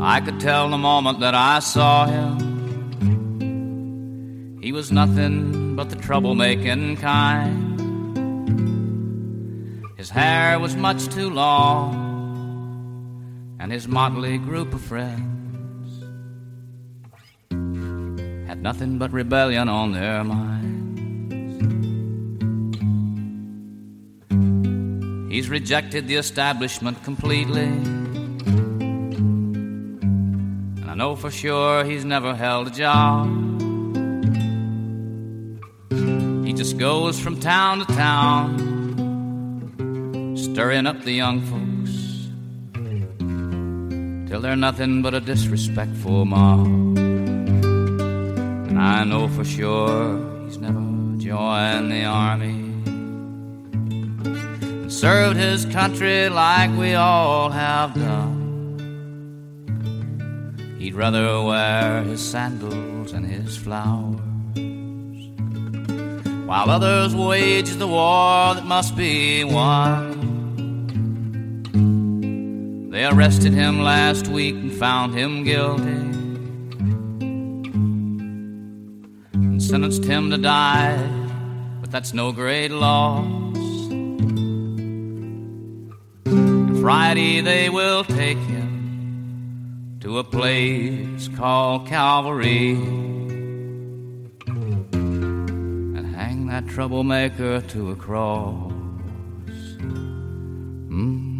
I could tell the moment that I saw him, he was nothing but the troublemaking kind. His hair was much too long, and his motley group of friends had nothing but rebellion on their minds. He's rejected the establishment completely, and I know for sure he's never held a job. He just goes from town to town, stirring up the young folks till they're nothing but a disrespectful mob. And I know for sure he's never joined the army and served his country like we all have done. He'd rather wear his sandals and his flowers while others wage the war that must be won. They arrested him last week and found him guilty and sentenced him to die, but that's no great loss. And Friday they will take him to a place called Calvary and hang that troublemaker to a cross.